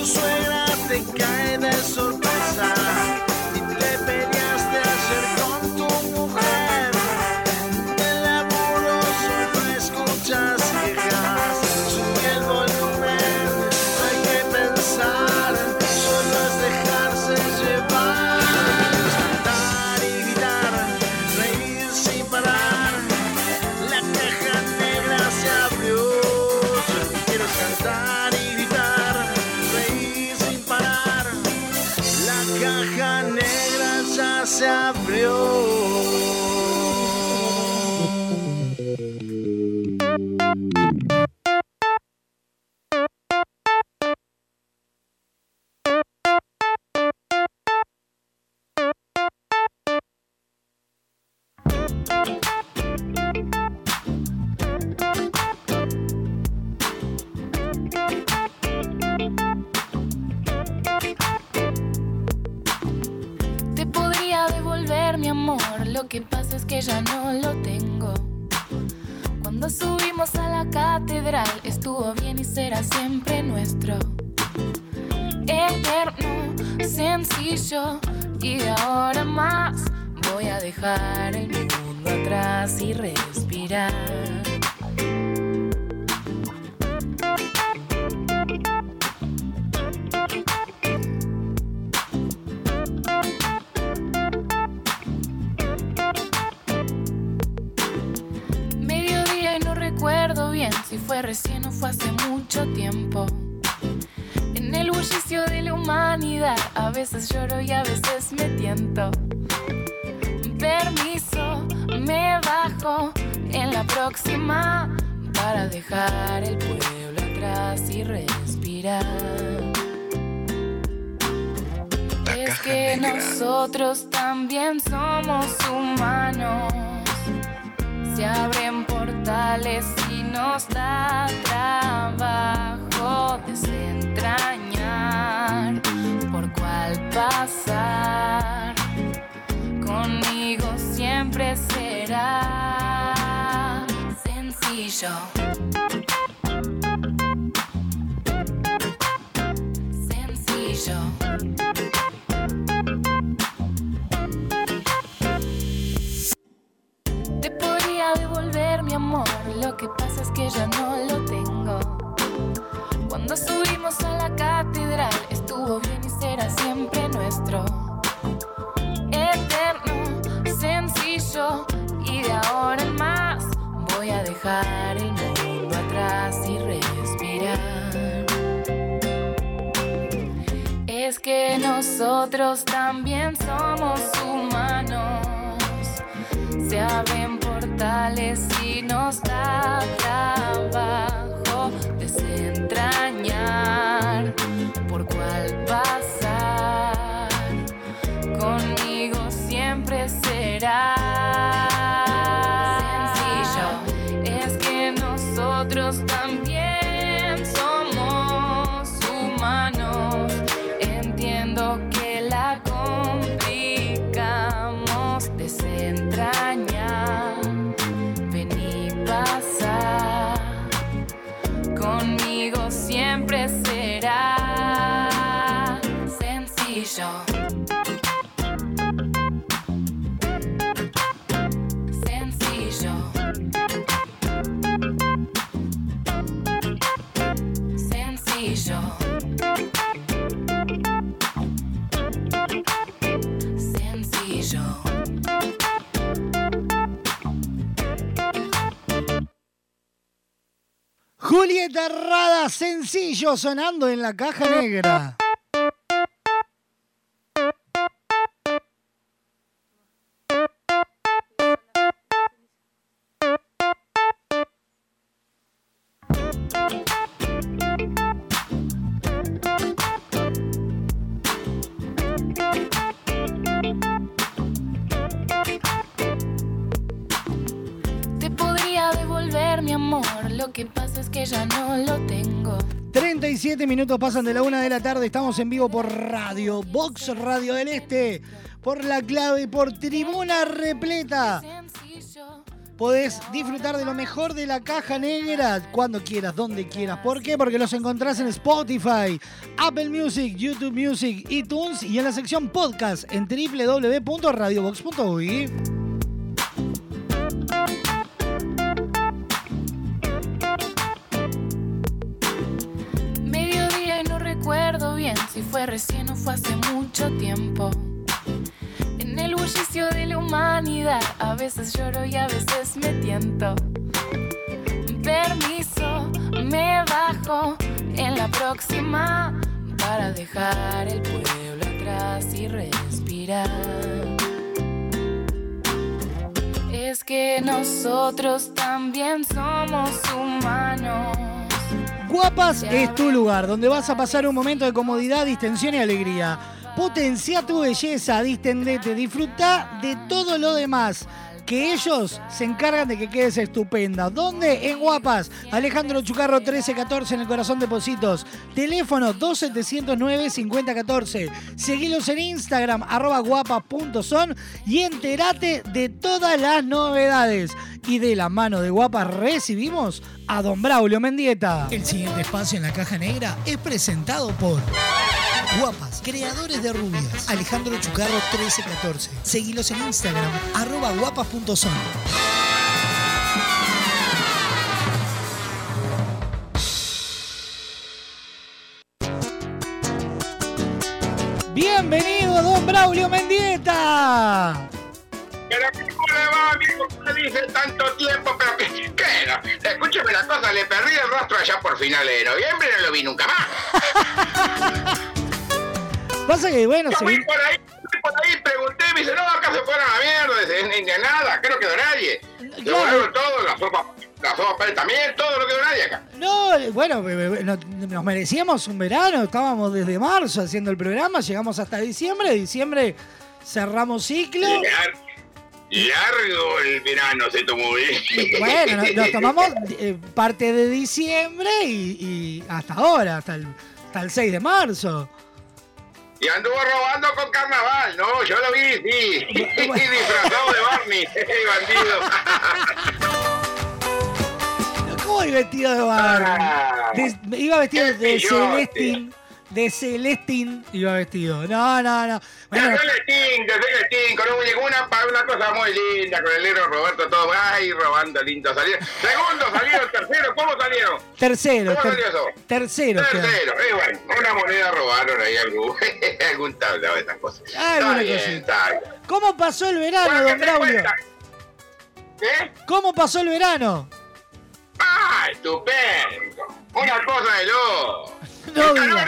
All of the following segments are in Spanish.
tu suegra te cae de sorpresa y te peleaste ayer con tu mujer. Del laburo solo escuchas quejas, sube el volumen, no hay que pensar, solo es dejarse llevar. Cantar y gritar, reír sin parar, la caja negra se abrió. Yo quiero cantar y gritar, reír sin parar, la caja negra ya se abrió. Te podría devolver mi amor, lo que pasa es que ya no lo tengo. Cuando subimos a la catedral estuvo bien y será siempre nuestro. Eterno, sencillo, y de ahora más voy a dejar el mundo atrás y respirar. Mediodía y no recuerdo bien si fue recién o fue hace mucho tiempo. En el bullicio de la humanidad a veces lloro y a veces me tiento. Permiso, me bajo en la próxima para dejar el pueblo atrás y respirar. Es que nosotros también somos humanos. Se abren portales y nos da trabajo desentrañar por cuál pasar. Conmigo siempre será sencillo. Sencillo. Te podría devolver mi amor, lo que pasa es que ya no lo tengo. Cuando subimos a la catedral estuvo bien y será siempre nuestro. Eterno, sencillo, y de ahora en más voy a dejar el mundo atrás y respirar. Es que nosotros también somos humanos. Se abren portales y nos da trabajo desentrañar por cuál pasar. Conmigo siempre será sencillo. Es que nosotros también somos humanos. Entiendo que la complicamos desentrañar. Vení, pasa. Conmigo siempre será sencillo. Sencillo. Sencillo. Sencillo. Julieta Rada, Sencillo, sonando en la caja negra. Te podría devolver mi amor, lo que pasa es que ya no lo tengo. 37 minutos pasan de la 1 de la tarde, estamos en vivo por Radio Box Radio del Este, por La Clave, por Tribuna Repleta. podés disfrutar de lo mejor de la Caja Negra cuando quieras, donde quieras. ¿Por qué? Porque los encontrás en Spotify, Apple Music, YouTube Music, iTunes y en la sección podcast en www.radiobox.uy. Mediodía y no recuerdo bien si fue recién o fue hace mucho tiempo. En el bullicio de la humanidad, a veces lloro y a veces me tiento. Permiso, me bajo en la próxima para dejar el pueblo atrás y respirar. Es que nosotros también somos humanos. Guapas es tu lugar, donde vas a pasar un momento de comodidad, distensión y alegría. Potencia tu belleza, distendete, disfruta de todo lo demás. Que ellos se encargan de que quedes estupenda. ¿Dónde? En Guapas. Alejandro Chucarro 1314 en el corazón de Positos. Teléfono 2709-5014. Seguilos en Instagram, @guapas.son y entérate de todas las novedades. Y de la mano de Guapas recibimos a don Braulio Mendieta. El siguiente espacio en la Caja Negra es presentado por Guapas, creadores de rubias. Alejandro Chucarro 1314. Seguilos en Instagram, @guapas.son. Bienvenido, don Braulio Mendieta. Pero ¿cómo le va, amigo? ¿Cómo le dice tanto tiempo? Pero ¿qué era? Escúcheme la cosa, le perdí el rastro allá por finales de noviembre y no lo vi nunca más. Pasa que, bueno, Yo fui por ahí, pregunté, me dice, no, acá se fueron a la mierda, ni nada, creo que no nadie. Se volaron todo, la sopa también, todo, no quedó nadie acá. No, bueno, nos merecíamos un verano, estábamos desde marzo haciendo el programa, llegamos hasta diciembre cerramos ciclo. Largo el verano se tomó bien. Bueno, nos tomamos parte de diciembre y hasta ahora, hasta el 6 de marzo. Y anduvo robando con carnaval, ¿no? Yo lo vi, sí. Disfrazado de Barney, bandido. ¿Cómo iba vestido de Barney? Iba vestido de Celestín. De Celestín iba vestido. No. Bueno, de Celestín, con una cosa muy linda, con el negro Roberto, todo. Ay, robando lindo. Salieron. Segundo salieron, tercero, ¿cómo salieron? Tercero. ¿Cómo salió eso? Tercero. Bueno, una moneda robaron ahí algún tablado de estas cosas. Está bien. ¿Cómo pasó el verano, don Braulio? ¿Qué? ¿Cómo pasó el verano? ¡Ah, estupendo! Una cosa de loco. No diga.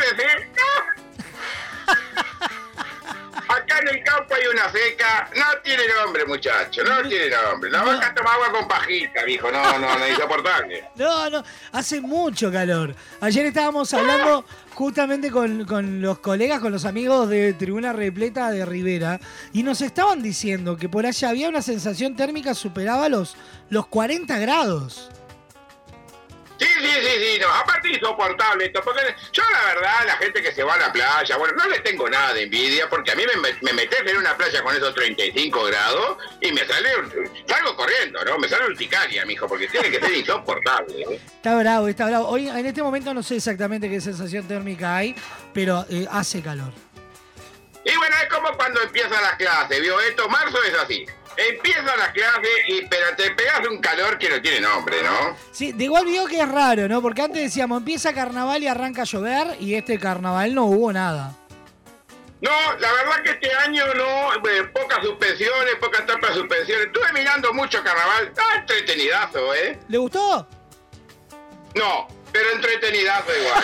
Acá en el campo hay una seca. No tiene nombre, muchacho. No tiene nombre. La vaca toma agua con pajita, dijo. No, insoportable. No. Hace mucho calor. Ayer estábamos hablando justamente con los colegas, con los amigos de Tribuna Repleta de Rivera. Y nos estaban diciendo que por allá había una sensación térmica superaba los 40 grados. Sí, no, aparte insoportable esto, porque yo la verdad, la gente que se va a la playa, bueno, no le tengo nada de envidia, porque a mí me metés en una playa con esos 35 grados y salgo corriendo, ¿no? Me sale urticaria, mijo, porque tiene que ser insoportable, ¿eh? Está bravo. Hoy, en este momento no sé exactamente qué sensación térmica hay, pero hace calor. Y bueno, es como cuando empiezan las clases, ¿vio? Marzo es así. Empiezan las clases, pero te pegas un calor que no tiene nombre, ¿no? Sí, de igual vio que es raro, ¿no? Porque antes decíamos, empieza carnaval y arranca a llover, y este carnaval no hubo nada. No, la verdad que este año no, pocas suspensiones, pocas tapas de suspensiones. Estuve mirando mucho carnaval, entretenidazo, ¿eh? ¿Le gustó? No, pero entretenidazo igual.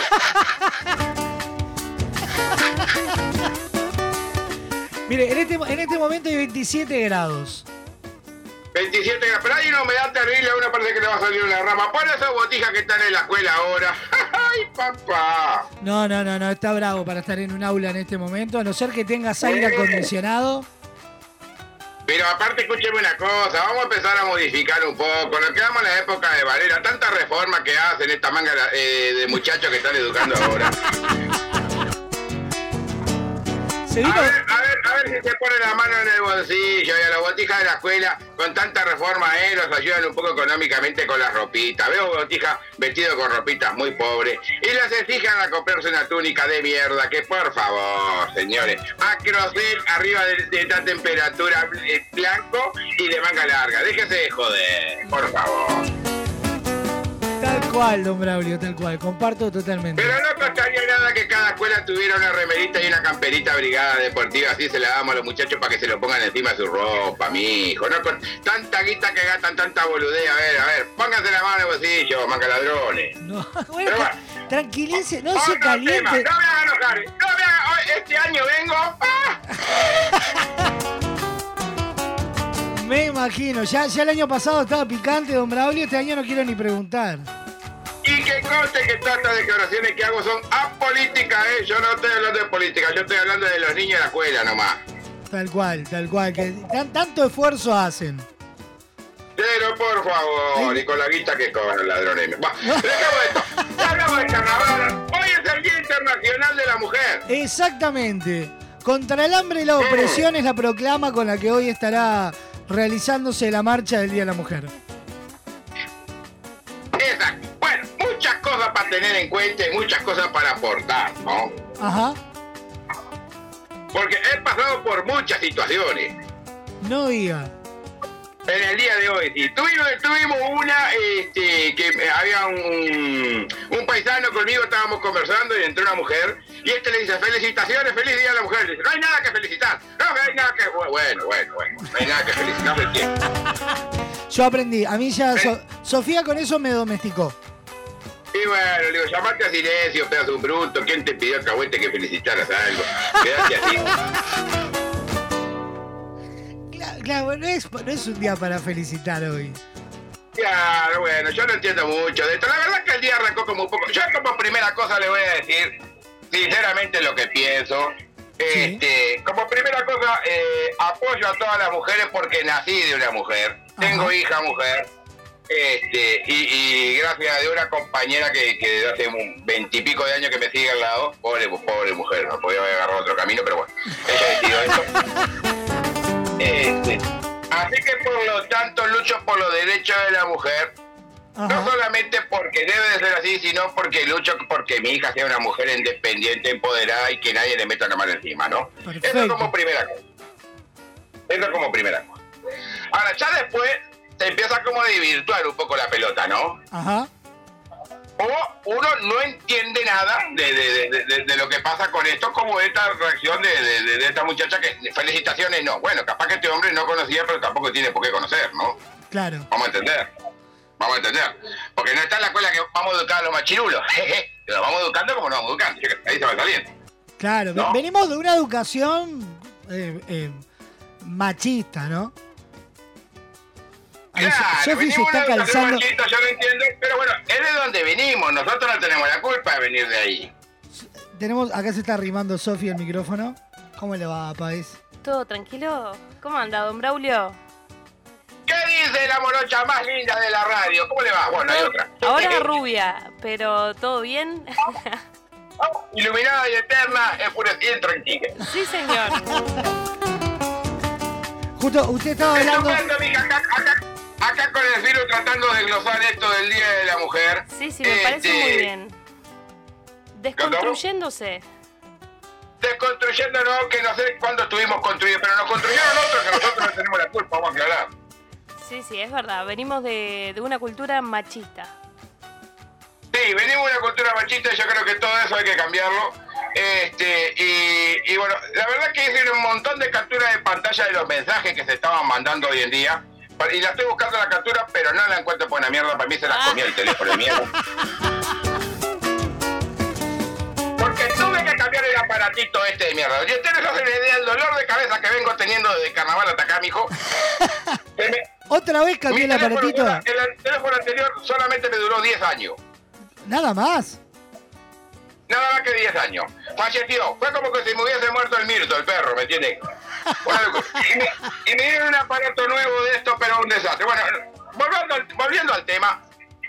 Mire, en este momento hay 27 grados. 27 grados, pero hay una humedad terrible, a uno parece que le va a salir una rama. Pon esas botijas que están en la escuela ahora. ¡Ay, papá! No, está bravo para estar en un aula en este momento, a no ser que tengas aire acondicionado. Pero aparte, escúcheme una cosa, vamos a empezar a modificar un poco. Nos quedamos en la época de Valera, tanta reforma que hacen esta manga de muchachos que están educando ahora. Se vino... A ver si se pone la mano en el bolsillo y a los botijas de la escuela, con tanta reforma, los ayudan un poco económicamente con las ropitas. Veo botijas vestidos con ropitas muy pobres y las exigen a comprarse una túnica de mierda, que por favor, señores, acrocel arriba de esta temperatura, blanco y de manga larga. Déjese de joder, por favor. Tal cual, don Braulio, tal cual. Comparto totalmente. Pero no costaría nada que cada escuela tuviera una remerita y una camperita brigada deportiva, así se la damos a los muchachos para que se lo pongan encima de su ropa, mijo. No con tanta guita que gastan, tanta boludez. A ver, pónganse la mano en el bolsillo, manga ladrones. No, bueno, tranquilice, no se Otro caliente. tema, no me hagan enojar, este año vengo. Me imagino, ya el año pasado estaba picante, don Braulio, este año no quiero ni preguntar. Y que conste que todas estas declaraciones que hago son apolíticas, yo no estoy hablando de política, yo estoy hablando de los niños de la escuela nomás. Tal cual, que tanto esfuerzo hacen. Pero por favor, y con la guita que cobran ladrones. Dejamos esto, ya hablamos de carnaval, hoy es el Día Internacional de la Mujer. Exactamente, contra el hambre y la opresión es la proclama con la que hoy estará realizándose la marcha del Día de la Mujer. Exacto. Bueno, muchas cosas para tener en cuenta y muchas cosas para aportar, ¿no? Ajá. Porque he pasado por muchas situaciones. No diga. En el día de hoy, sí. Tuvimos una, que había un paisano conmigo, estábamos conversando y entró una mujer y le dice, felicitaciones, feliz Día de la Mujer. Le dice, no hay nada que felicitar. No hay nada que... Bueno, no hay nada que felicitar, ¿me entiendes? Yo aprendí, a mí ya Sofía con eso me domesticó. Y bueno, le digo, llamate a silencio, pedazo de un bruto. ¿Quién te pidió, Cahuete, que felicitaras algo? Quédate así. Claro, no es un día para felicitar hoy. Claro, bueno, yo no entiendo mucho de esto. La verdad es que el día arrancó como un poco... Yo como primera cosa le voy a decir, sinceramente, lo que pienso. Sí. Como primera cosa, apoyo a todas las mujeres porque nací de una mujer. Ajá. Tengo hija mujer. Y gracias a una compañera que desde hace 20 y pico de años que me sigue al lado, pobre mujer, no podía haber agarrado otro camino, pero bueno, ella decidió eso. Así que por lo tanto lucho por los derechos de la mujer. Ajá. No solamente porque debe de ser así, sino porque lucho porque mi hija sea una mujer independiente, empoderada y que nadie le meta la mano encima, ¿no? Perfecto. Eso como primera cosa. Ahora, ya después se empieza como a desvirtuar un poco la pelota, ¿no? Ajá. O uno no entiende nada de lo que pasa con esto, como esta reacción de esta muchacha que felicitaciones no. Bueno, capaz que este hombre no conocía, pero tampoco tiene por qué conocer, ¿no? Claro. Vamos a entender. Porque no está en la escuela que vamos a educar a los machirulos. Los vamos educando como nos vamos educando. Ahí se va saliendo. Claro, ¿No? venimos de una educación machista, ¿no? Ahí Claro, Sofi se venimos está de una educación calzando. machista, yo lo entiendo, pero bueno, es de donde venimos. Nosotros no tenemos la culpa de venir de ahí. Acá se está arrimando Sofi el micrófono. ¿Cómo le va, país? ¿Todo tranquilo? ¿Cómo anda, don Braulio? ¿Qué dice la morocha más linda de la radio? ¿Cómo le va? Bueno, hay otra. Ahora rubia, pero ¿todo bien? Iluminada y eterna, enfurecida y tranquila. Sí, señor. Justo, usted estaba hablando... Acá con el filo tratando de glosar esto del Día de la Mujer. Sí, me parece muy bien. Desconstruyéndose. Desconstruyéndonos, que no sé cuándo estuvimos construidos, pero nos construyeron otros que nosotros no tenemos la culpa, vamos a aclarar. Sí, es verdad. Venimos de una cultura machista. Sí, venimos de una cultura machista y yo creo que todo eso hay que cambiarlo. Y bueno, la verdad que hice un montón de capturas de pantalla de los mensajes que se estaban mandando hoy en día. Y la estoy buscando la captura, pero no la encuentro por una mierda. Para mí se la comió el teléfono de mierda. Porque tuve que cambiar el aparatito este de mierda. Y ustedes no se le idea el dolor de cabeza que vengo teniendo desde carnaval hasta acá, mijo. ¿Otra vez cambié el aparatito? El teléfono anterior solamente me duró 10 años. Nada más. Nada más que 10 años. Falleció. Fue como que si me hubiese muerto el Mirto, el perro, ¿me entiendes? Bueno, y me dieron un aparato nuevo de esto, pero un desastre. Bueno, volviendo al tema,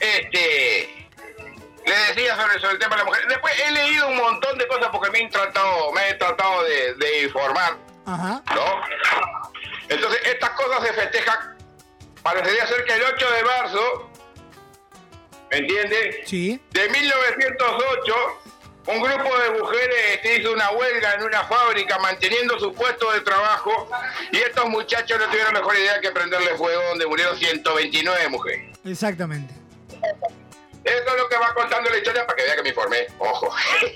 le decía sobre el tema de la mujer. Después he leído un montón de cosas porque me he tratado de informar Ajá. ¿no? Entonces, estas cosas se festejan, parecería ser que el 8 de marzo, ¿me entiendes? Sí. De 1908, un grupo de mujeres hizo una huelga en una fábrica manteniendo su puesto de trabajo y estos muchachos no tuvieron mejor idea que prenderle fuego, donde murieron 129 mujeres. Exactamente. Eso es lo que va contando la historia para que vea que me informé. Ojo.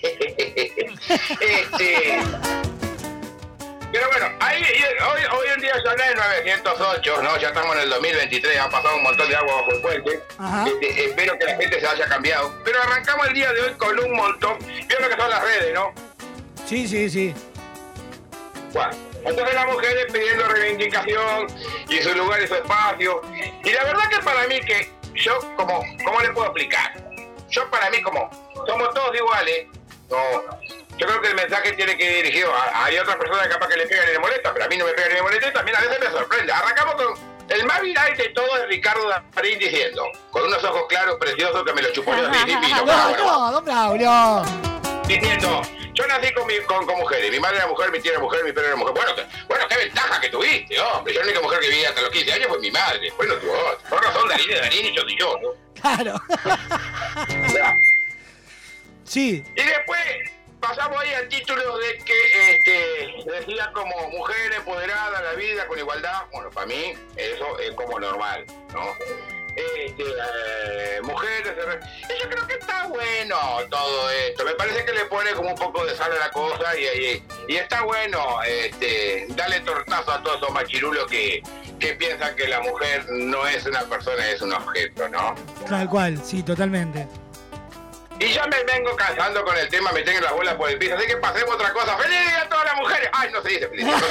Pero bueno, hoy en día ya no es 908, ¿no? Ya estamos en el 2023, ha pasado un montón de agua bajo el puente. Espero que la gente se haya cambiado. Pero arrancamos el día de hoy con un montón. Vieron lo que son las redes, ¿no? Sí. Bueno, entonces las mujeres pidiendo reivindicación y su lugar y su espacio. Y la verdad que para mí que yo, ¿cómo le puedo explicar? Yo para mí como somos todos iguales, no, yo creo que el mensaje tiene que ir dirigido hay otras personas capaz que le pegan y le molesta, pero a mí no me pegan ni me molesta y también a veces me sorprende. Arrancamos con el más viral de todo es Ricardo Darín diciendo, con unos ojos claros, preciosos, que me lo chupó yo divino. No, don Braulio. Diciendo, yo nací con mujeres, mi madre era mujer, mi tía era mujer, mi padre era mujer. Bueno, qué ventaja que tuviste, hombre. Yo la única mujer que vivía hasta los 15 años fue mi madre. Bueno, tu otra. Por razón, Darín es Darín y yo soy yo, ¿no? Claro. Sí. Y después pasamos ahí al título de que decía como mujer empoderada, la vida con igualdad. Bueno, para mí eso es como normal, ¿no? Mujeres, y yo creo que está bueno todo esto. Me parece que le pone como un poco de sal a la cosa y está bueno darle tortazo a todos esos machirulos que piensan que la mujer no es una persona, es un objeto, ¿no? Tal cual, sí, totalmente. Y ya me vengo cansando con el tema, me tengo las bolas por el piso, así que pasemos a otra cosa. ¡Feliz día a todas las mujeres! ¡Ay, no se dice feliz día!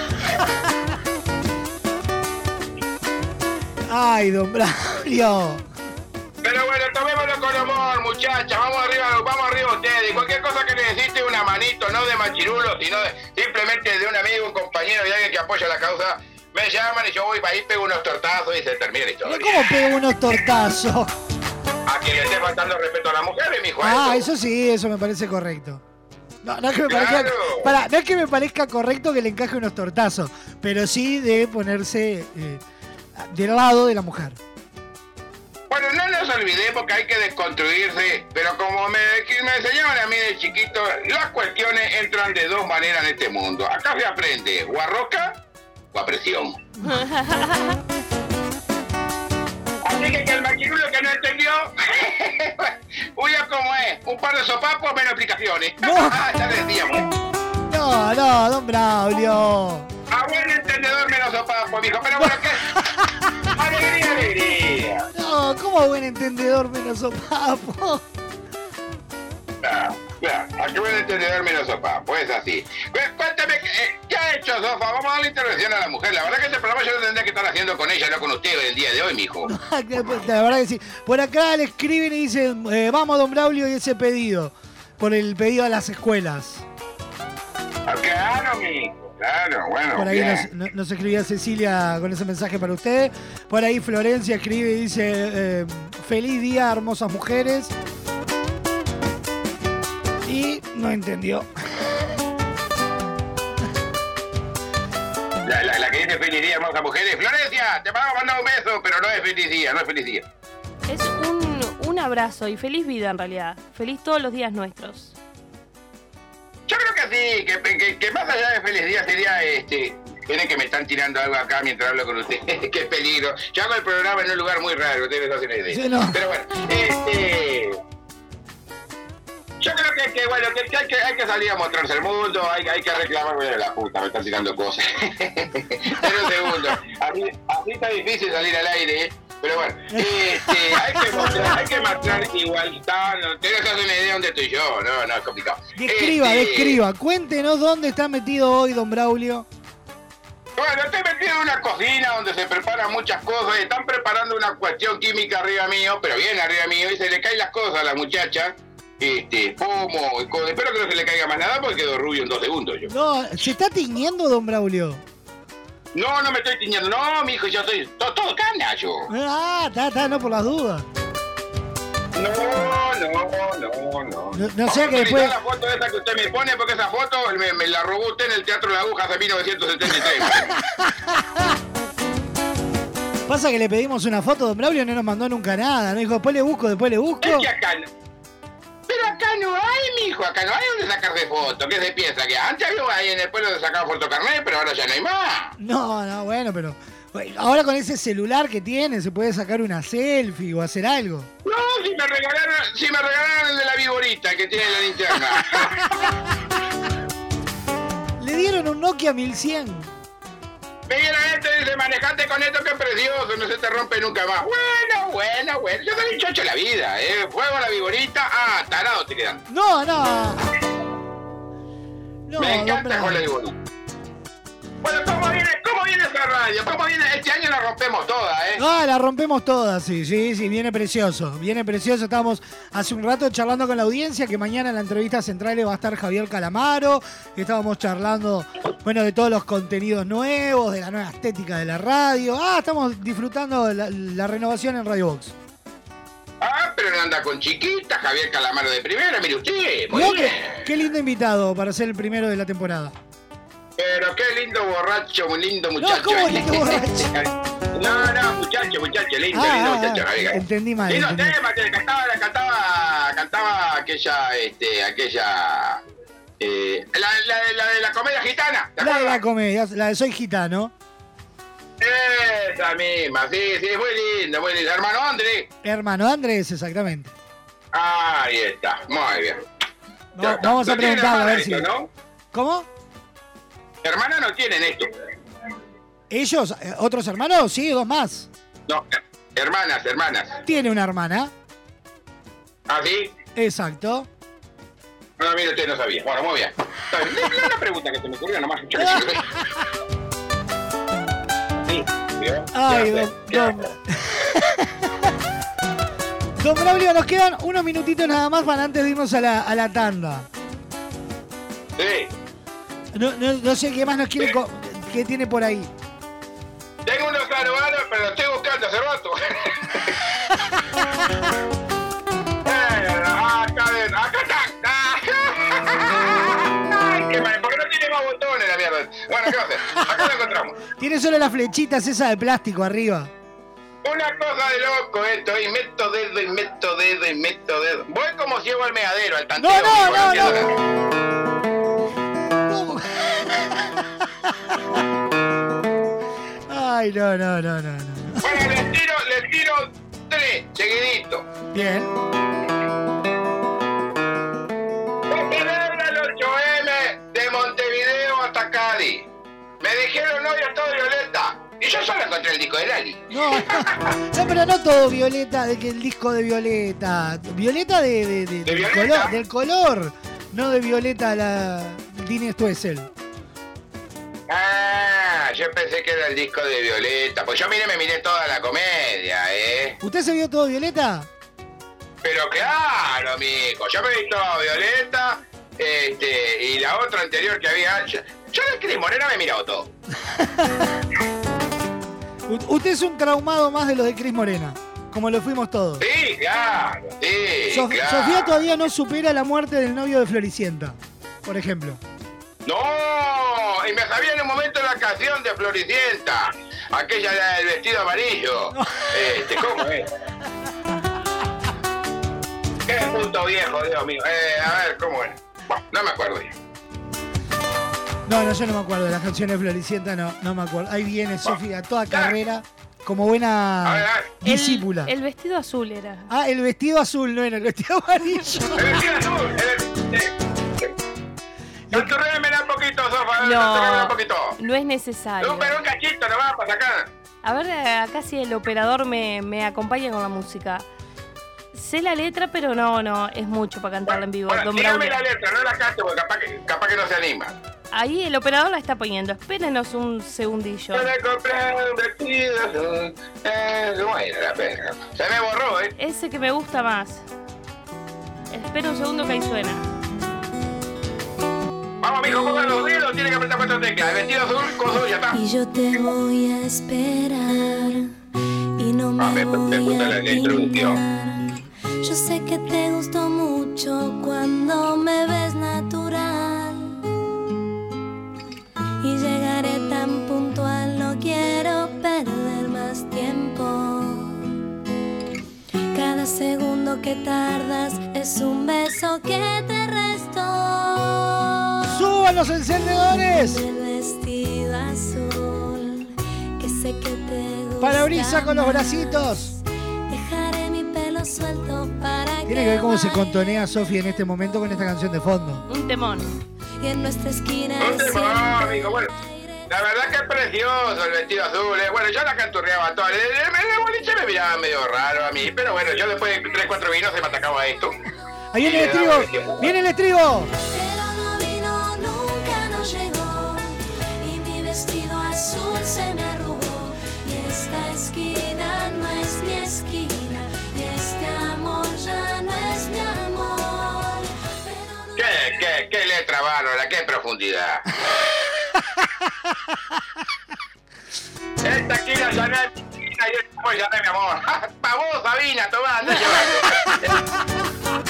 Ay, don Braulio. Pero bueno, tomémoslo con amor, muchachas. Vamos arriba ustedes. Cualquier cosa que necesite, una manito, no de machirulo, sino simplemente de un amigo, un compañero y alguien que apoya la causa, me llaman y yo voy para ahí, pego unos tortazos y se termina la historia. ¿Cómo pego unos tortazos? A quien le esté faltando respeto a las mujeres, mijo. Eso sí, eso me parece correcto. No es que me Claro. no es que me parezca correcto que le encaje unos tortazos, pero sí de ponerse del lado de la mujer. Bueno, no nos olvidemos que hay que desconstruirse, pero como me enseñaban a mí de chiquito, las cuestiones entran de dos maneras en este mundo. Acá se aprende o a roca o a presión. Así que el machirulo que no entendió, huya como es, un par de sopapos menos explicaciones. No. Ya le decíamos. No, don Braulio. A buen entendedor menos sopapos, mijo, pero bueno, ¿qué? Alegría. No, ¿cómo buen entendedor menos sopapo? Claro, a qué buen entendedor menos sopapos, es así. Cuéntame, ¿qué ha hecho, Sofa? Vamos a darle intervención a la mujer. La verdad que este programa yo lo tendría que estar haciendo con ella, no con usted el día de hoy, mijo. La verdad que sí. Por acá le escriben y dicen, vamos don Braulio y ese pedido. Por el pedido a las escuelas. Claro, mijo. Claro, bueno. Por ahí nos escribía Cecilia con ese mensaje para usted. Por ahí Florencia escribe y dice, feliz día, hermosas mujeres. Y no entendió. La que dice feliz día, hermosas mujeres. Florencia, te vamos a mandar un beso, pero no es feliz día, no es feliz día. Es un abrazo y feliz vida en realidad. Feliz todos los días nuestros. Yo creo que sí, que más allá de feliz día sería Miren que me están tirando algo acá mientras hablo con ustedes. Qué peligro. Yo hago el programa en un lugar muy raro, ustedes no hacen idea. Sí, no. Pero bueno, yo creo que bueno, que hay que salir a mostrarse al mundo, hay que reclamar, bueno, la puta, me están tirando cosas. Pero un segundo, así está difícil salir al aire, pero bueno, hay que mostrar igualdad, no te dejas una idea dónde estoy yo, no es complicado. Describa, cuéntenos dónde está metido hoy don Braulio. Bueno, estoy metido en una cocina donde se preparan muchas cosas y están preparando una cuestión química arriba mío, pero bien arriba mío, y se le caen las cosas a la muchacha. Pomo, espero que no se le caiga más nada porque quedó rubio en 2 segundos yo. No, ¿se está tiñendo don Braulio? No me estoy tiñendo, no, mijo, yo estoy todo cana yo. No por las dudas. No sea que después... la foto esa que usted me pone, porque esa foto me la robó usted en el Teatro La Aguja hace 1973. Pasa que le pedimos una foto, don Braulio no nos mandó nunca nada. No dijo, después le busco. Es que acá no. Pero acá no hay, mijo, acá no hay donde sacarse foto. ¿Qué se piensa? Que antes había ahí en el pueblo de sacar fotocarnet, pero ahora ya no hay más. No, bueno, pero... Ahora con ese celular que tiene se puede sacar una selfie o hacer algo. No, si me regalaron el de la viborita que tiene la linterna. Le dieron un Nokia 1100. Me viene este y dice, manejate con esto que es precioso, no se te rompe nunca más. Bueno. Yo soy un chocho de la vida, Fuego a la viborita, tarado te quedan. No, me encanta con la viborita. Bueno, ¿cómo viene esta radio? ¿Cómo viene? Este año la rompemos toda, La rompemos todas, sí, viene precioso. Estábamos hace un rato charlando con la audiencia, que mañana en la entrevista central va a estar Javier Calamaro. Estábamos charlando, de todos los contenidos nuevos, de la nueva estética de la radio. Estamos disfrutando la renovación en Radio Box. Pero no anda con chiquita, Javier Calamaro de primera, mire usted, muy bien. Qué lindo invitado para ser el primero de la temporada. Pero qué lindo borracho, un lindo muchacho. No, ¿cómo lindo borracho? No, muchacho, lindo muchacho. Entendí mal. Lindo tema, que cantaba aquella, la de la comedia gitana. La de la comedia, la de Soy Gitano. Esa misma, sí, muy linda. Hermano Andrés, exactamente. Ahí está, muy bien. No, vamos a preguntarle a ver si... ¿no? ¿Cómo? Hermanas no tienen esto. ¿Ellos? ¿Otros hermanos? Sí, dos más. No, hermanas. Tiene una hermana. ¿Ah, sí? Exacto. No, mira, usted no sabía. Bueno, muy bien. Una pregunta que se me ocurrió nomás. Sí, ¿vio? Ay, don Braulio, nos quedan unos minutitos nada más para antes de irnos a la tanda. Sí. No sé qué más nos quiere... ¿Qué tiene por ahí? Tengo unos caruanos, pero los estoy buscando hace rato. Acá está. Ay, qué mal, porque no tiene más botones la mierda. Bueno, ¿qué va a hacer? Acá lo encontramos. Tiene solo las flechitas esas de plástico arriba. Una cosa de loco esto, y meto dedo. Voy como ciego al meadero, al tanteo. No. Ay, no. Bueno, les tiro 3, seguidito. Bien. Se celebra el 8M de Montevideo hasta Cádiz. Me dijeron hoy todo Violeta. Y yo solo encontré el disco de Lali. No, pero no todo Violeta, de que el disco de Violeta. Violeta del color. No de Violeta la Dini Stoessel. Yo pensé que era el disco de Violeta. Pues me miré toda la comedia, ¿Usted se vio todo Violeta? Pero claro, amigo. Yo me vi todo Violeta. Y la otra anterior que había. Yo de Cris Morena me he mirado todo. Usted es un traumado más de lo de Cris Morena, como lo fuimos todos. Sí, claro, claro. Sofía todavía no supera la muerte del novio de Floricienta, por ejemplo. ¡No! Y me sabía en un momento la canción de Floricienta. Aquella del vestido amarillo. ¿Cómo es? Qué puto viejo, Dios mío. A ver, ¿cómo es? Bueno, no me acuerdo ya. No, yo no me acuerdo de las canciones de Floricienta, no me acuerdo. Ahí viene Sofía, toda carrera, como buena a ver. discípula. El vestido azul era. El vestido azul, no era el vestido amarillo. El vestido azul. Canturrémela un poquito, Sofa. No es necesario. Pero un cachito nomás para sacar. A ver, acá si el operador me acompaña con la música. Sé la letra, pero no, es mucho para cantarla en vivo. Bueno, dígame la letra, no la cante, porque capaz que no se anima. Ahí el operador la está poniendo. Espérenos un segundillo. Yo le compré un vestido azul. ¿Cómo era la pena? Se me borró, Ese que me gusta más. Espera un segundo que ahí suena. Vamos, mijo, pongan los dedos, tiene que apretar 4 teclas. El vestido azul, coso, ya está. Y yo te voy a esperar y no me voy a la introducción. yo Yo sé que te gustó mucho cuando me ves natural y llegaré tan puntual, no quiero perder más tiempo. Cada segundo que tardas es un beso que te resto. ¡Suban los encendedores! El vestido azul que sé que te gusta. Parabrisas con los bracitos. Dejaré mi pelo suelto para que Tiene que ver cómo se contonea Sofi en este momento con esta canción de fondo. Un temón. y en nuestra esquina. No te va, amigo. Bueno, la verdad que es precioso el vestido azul. Bueno, yo la canturreaba toda. El boliche me miraba medio raro a mí, pero bueno, yo después de 3-4 vinos se me atacaba esto. Ahí viene el estribo. ¡Viene el estribo! Pero no vino, nunca nos llegó. Y mi vestido azul se me arrugó. Y esta esquina no es mi esquina. Y este amor ya no es mi amor. ¿Qué letra bárbara? ¿Qué profundidad? Esta esquina ya no es mi esquina y esta pues ya no es mi amor. Pa' vos, Sabina, tomá, anda llevando.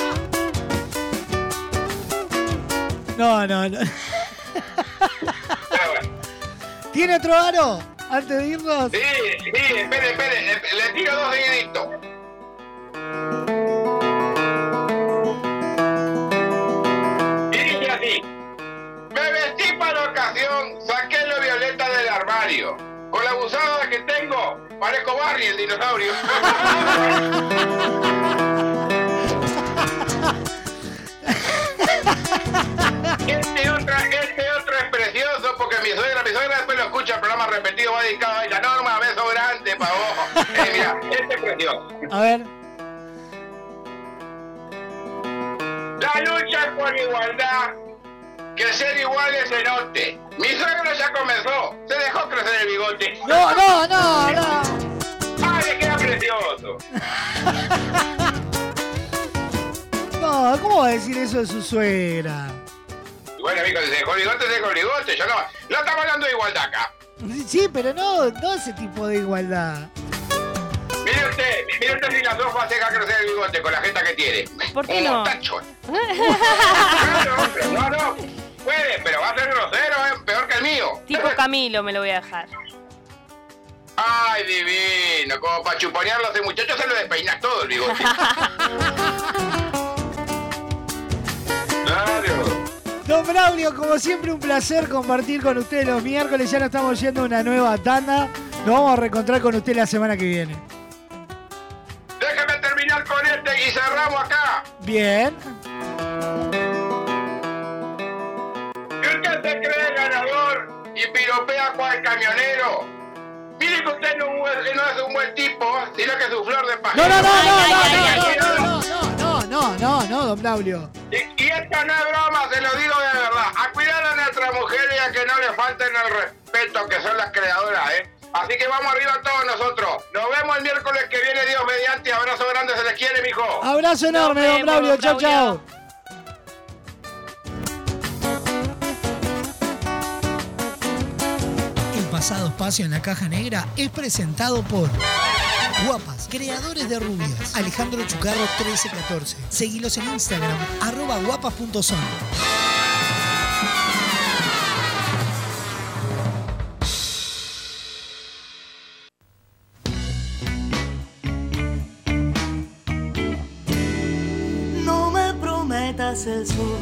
No. Pero bueno. ¿Tiene otro aro? Antes de irnos. Sí, espere, le tiro 2 seguiditos. Y dice así: me vestí para la ocasión, saqué lo violeta del armario. Con la abusada que tengo, parezco Barney el dinosaurio. Este otro es precioso porque mi suegra después lo escucha el programa repetido, va dedicado a ella. Norma, beso grande pa' vos. Mira, este es precioso. A ver. La lucha es por igualdad, que ser iguales se note. Mi suegro ya comenzó, se dejó crecer el bigote. No. ¡Ay, le queda precioso! No, ¿cómo va a decir eso de su suegra? Bueno, amigo, se dejó el bigote, yo no estamos hablando de igualdad acá. Sí, pero no ese tipo de igualdad. Mire usted si las dos va a dejar crecer el bigote con la jeta que tiene. ¿Por qué Un no? mostacho. Claro, no, puede, pero va a ser grosero, peor que el mío. Tipo Camilo me lo voy a dejar. Ay, divino, como para chuponearlo a ese muchacho se lo despeinas todo el bigote. Claro. Don Braulio, como siempre, un placer compartir con usted los miércoles. Ya nos estamos yendo a una nueva tanda. Nos vamos a reencontrar con usted la semana que viene. Déjeme terminar con este y cerramos acá. Bien. Si usted se cree ganador y piropea cual camionero, mire que usted no es un buen tipo, sino que es un flor de pajero. No, don Braulio. Y esto no es broma, se lo digo de verdad. A cuidar a nuestra mujer y a que no le falten el respeto, que son las creadoras, Así que vamos arriba todos nosotros. Nos vemos el miércoles que viene, Dios mediante. Abrazo grande, se les quiere, mijo. Abrazo enorme, don Braulio. Chau. El pasado espacio en la caja negra es presentado por Guapas, creadores de rubias. Alejandro Chucarro 1314. Seguilos en Instagram, @guapas.son. No me prometas el sur.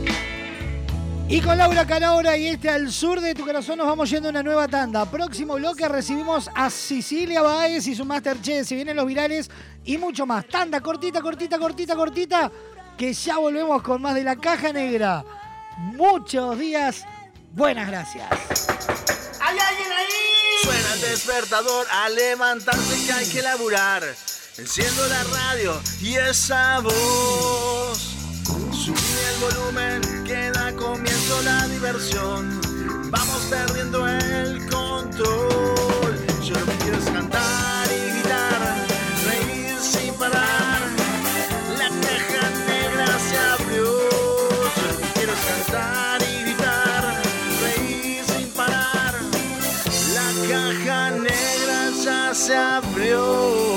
Y con Laura Calahora y Al Sur de tu Corazón nos vamos yendo a una nueva tanda. Próximo bloque recibimos a Cecilia Báez y su Masterchef. Se vienen los virales y mucho más. Tanda cortita, que ya volvemos con más de la caja negra. Muchos días. Buenas gracias. ¡Hay alguien ahí! Suena el despertador a levantarse que hay que laburar. Enciendo la radio y esa voz. Subí el volumen, que da comienzo la diversión. Vamos perdiendo el control. Yo lo que quiero es cantar y gritar, reír sin parar. La caja negra se abrió. Yo lo que quiero es cantar y gritar, reír sin parar. La caja negra ya se abrió.